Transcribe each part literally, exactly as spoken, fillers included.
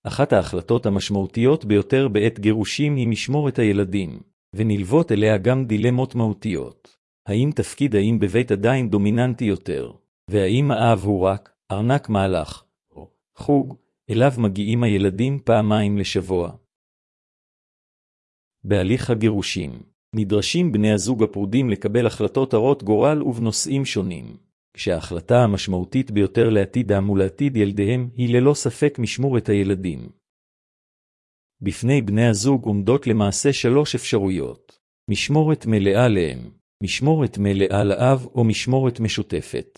אחת ההחלטות המשמעותיות ביותר בעת גירושים היא משמורת הילדים, ונלוות אליה גם דילמות מהותיות. האם תפקיד האם בבית עדיין דומיננטי יותר, והאם האב הוא רק ארנק מהלך, או חוג, אליו מגיעים הילדים פעמיים לשבוע? בהליך הגירושים, נדרשים בני הזוג הפרודים לקבל החלטות הרות גורל ובנושאים שונים, כשההחלטה המשמעותית ביותר לעתידם ולעתיד ילדיהם היא ללא ספק משמורת הילדים. בפני בני הזוג עומדות למעשה שלוש אפשרויות: משמורת מלאה להם, משמורת מלאה לאב או משמורת משותפת.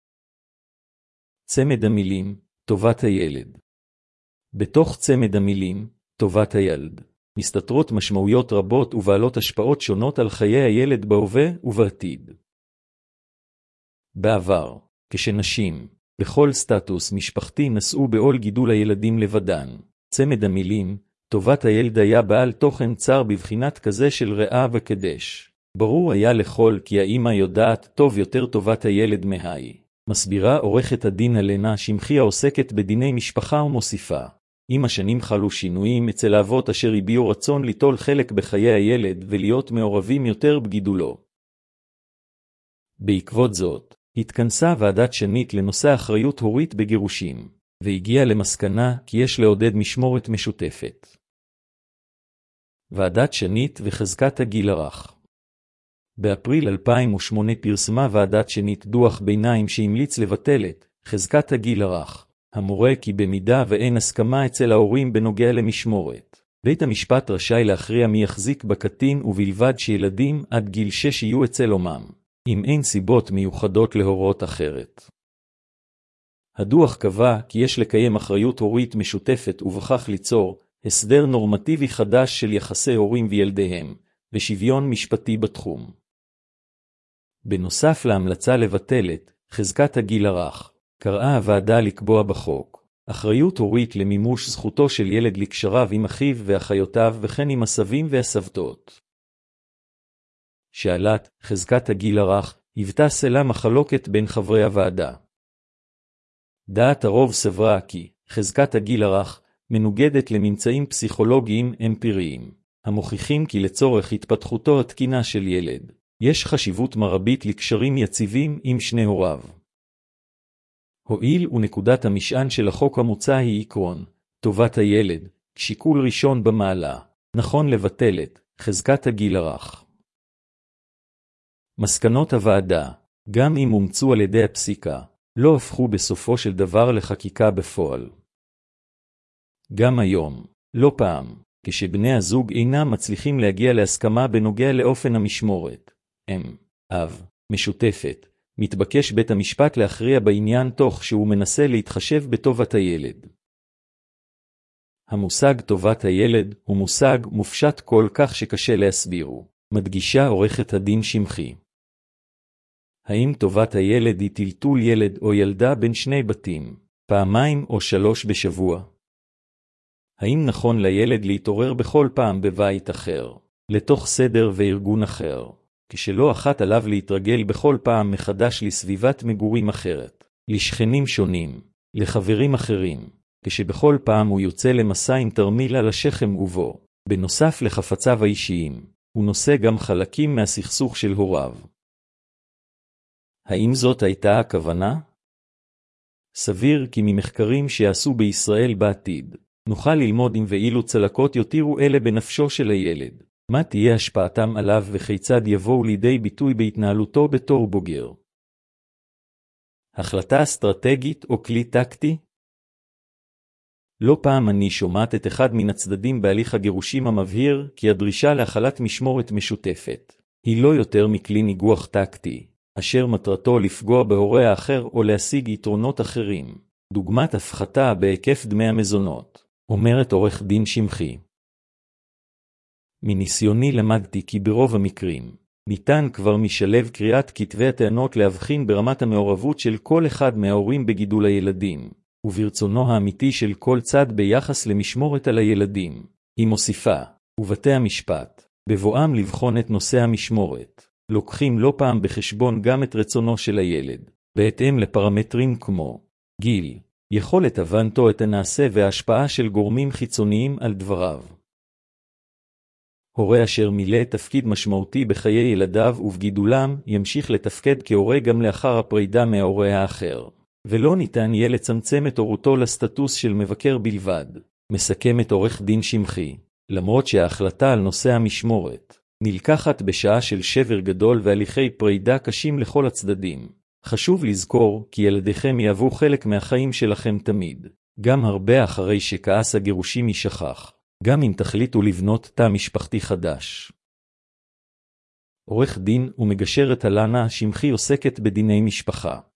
צמד המילים, טובת הילד. בתוך צמד המילים, טובת הילד, מסתתרות משמעויות רבות ובעלות השפעות שונות על חיי הילד בהווה ובעתיד. בעבר, כשנשים, בכל סטטוס משפחתי נשאו בעול גידול הילדים לבדן, צמד המילים, טובת הילד היה בעל תוכן צר בבחינת כזה של רעה וקדש. ברור היה לכל כי האמא יודעת טוב יותר טובת הילד מהי. מסבירה עורכת הדין הלנה שמחי העוסקת בדיני משפחה ומוסיפה. עם השנים חלו שינויים אצל האבות אשר הביעו רצון ליטול חלק בחיי הילד ולהיות מעורבים יותר בגידולו. בעקבות זאת, התכנסה ועדת שנית לנושא אחריות הורית בגירושים, והגיעה למסקנה כי יש לעודד משמורת משותפת. ועדת שנית וחזקת הגיל הרך. באפריל אלפיים ושמונה פרסמה ועדת שנית דוח ביניים שהמליץ לבטל את חזקת הגיל הרך, המורה כי במידה ואין הסכמה אצל ההורים בנוגע למשמורת, בית המשפט רשאי להכריע מי יחזיק בקטין ובלבד שילדים עד גיל שש יהיו אצל אומם, אם אין סיבות מיוחדות להורות אחרת. הדוח קבע כי יש לקיים אחריות הורית משותפת ובכך ליצור הסדר נורמטיבי חדש של יחסי הורים וילדיהם, ושוויון משפטי בתחום. בנוסף להמלצה לבטל את חזקת הגיל הרך, קראה הוועדה לקבוע בחוק אחריות הורית למימוש זכותו של ילד לקשריו עם אחיו ואחיותיו וכן עם הסבים והסבתות. שאלת חזקת הגיל הרך היוותה סלע מחלוקת בין חברי הוועדה. דעת הרוב סברה כי חזקת הגיל הרך מנוגדת לממצאים פסיכולוגיים אמפיריים, המוכיחים כי לצורך התפתחותו התקינה של ילד, יש חשיבות מרבית לקשרים יציבים עם שני הוריו. הואיל ונקודת המשען של החוק המוצע היא עקרון טובת הילד, שיקול ראשון במעלה, נכון לבטל את חזקת הגיל הרך. מסקנות הוועדה, גם אם אומצו על ידי הפסיקה, לא הפכו בסופו של דבר לחקיקה בפועל. גם היום, לא פעם, כשבני הזוג אינם מצליחים להגיע להסכמה בנוגע לאופן המשמורת, אם, אב, משותפת, מתבקש בית המשפט להכריע בעניין תוך שהוא מנסה להתחשב בטובת הילד. המושג טובת הילד הוא מושג מופשט כל כך שקשה להסבירו, מדגישה עורכת הדין שמחי. האם טובת הילד היא טלטול ילד או ילדה בין שני בתים, פעמיים או שלוש בשבוע? האם נכון לילד להתעורר בכל פעם בבית אחר, לתוך סדר וארגון אחר, כשלא אחת עליו להתרגל בכל פעם מחדש לסביבת מגורים אחרת, לשכנים שונים, לחברים אחרים, כשבכל פעם הוא יוצא למסע עם תרמיל על השכם ובו, בנוסף לחפציו האישיים, הוא נושא גם חלקים מהסכסוך של הוריו. האם זאת הייתה הכוונה? סביר כי ממחקרים שיעשו בישראל בעתיד, נוכל ללמוד אם ואילו צלקות יותירו אלה בנפשו של הילד, מה תהיה השפעתם עליו וכיצד יבואו לידי ביטוי בהתנהלותו בתור בוגר. החלטה אסטרטגית או כלי טקטי? לא פעם אני שומעת את אחד מן הצדדים בהליך הגירושים המבהיר כי הדרישה להחלת משמורת משותפת היא לא יותר מכלי ניגוח טקטי, אשר מטרתו לפגוע בהורה האחר או להשיג יתרונות אחרים, דוגמת הפחתה בהיקף דמי המזונות, אומרת עורך דין שמחי. מניסיוני למדתי כי ברוב המקרים, ניתן כבר משלב קריאת כתבי הטענות להבחין ברמת המעורבות של כל אחד מההורים בגידול הילדים, וברצונו האמיתי של כל צד ביחס למשמורת על הילדים. היא מוסיפה, ובתי המשפט, בבואם לבחון את נושא המשמורת, לוקחים לא פעם בחשבון גם את רצונו של הילד, בהתאם לפרמטרים כמו גיל, יכולת הבנתו את הנעשה וההשפעה של גורמים חיצוניים על דבריו. הורה אשר מילא תפקיד משמעותי בחיי ילדיו ובגידולם, ימשיך לתפקד כהורה גם לאחר הפרידה מההורה האחר. ולא ניתן יהיה לצמצם את הורותו לסטטוס של מבקר בלבד. מסכמת עורך דין שמחי. למרות שההחלטה על נושא המשמורת נלקחת בשעה של שבר גדול והליכי פרידה קשים לכל הצדדים, חשוב לזכור כי ילדיכם יהוו חלק מהחיים שלכם תמיד, גם הרבה אחרי שכעס הגירושים יישכח, גם אם תחליטו לבנות תא משפחתי חדש. עורך דין ומגשרת אלנה שמחי עוסקת בדיני משפחה.